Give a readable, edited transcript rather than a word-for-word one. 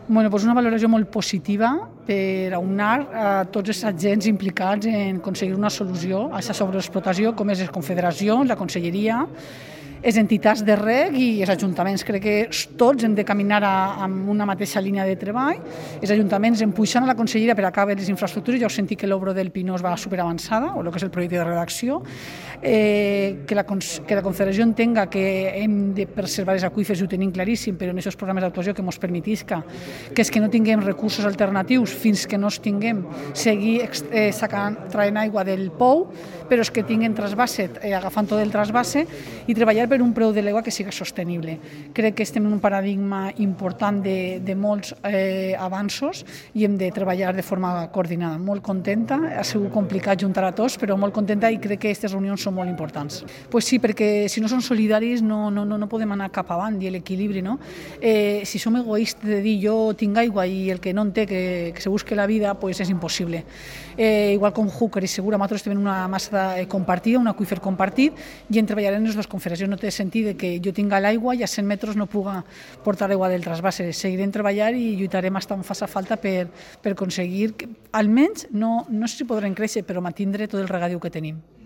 Bueno, doncs una valoració molt positiva per aunar a tots els agents implicats en aconseguir una solució a aquesta sobreexplotació, com és les confederacions, la conselleria, les entitats de reg i els ajuntaments. Crec que tots hem de caminar amb una mateixa línia de treball. Els ajuntaments empuixant a la conselleria per acabar les infraestructures. Ja us sentit que l'obra del Pinós va superavançada, o el que és el projecte de redacció. Que la Confederació entenga que hem de preservar els aqüífers, i ho tenim claríssim, però en aquests programes d'actuació que ens permetisca que és que no tinguem recursos alternatius fins que no els tinguem, seguir traient aigua del pou, però és que tinguem trasbase, agafant tot el trasbase i treballar per un preu de l'aigua que sigui sostenible. Crec que estem en un paradigma important de molts avanços i hem de treballar de forma coordinada. Molt contenta, ha sigut complicat juntar a tots, però molt contenta i crec que aquestes reunions són molt importants. Pues sí, perquè si no som solidaris no podem anar cap avant i l'equilibri, no? Si som egoistes de dir jo tinc aigua i el que no en té que se busque la vida, pues és impossible. Igual com Hooker i Segura, nosaltres tenim una massa compartida, un aqüífer compartit, i en treballarem les dues confederacions. No té sentit que jo tinga l'aigua i a 100 metres no puga portar l'aigua del trasbase. Seguirem treballant i lluitarem fins on faci falta per aconseguir que, almenys, no sé si podrem créixer, però mantindre tot el regadiu que tenim.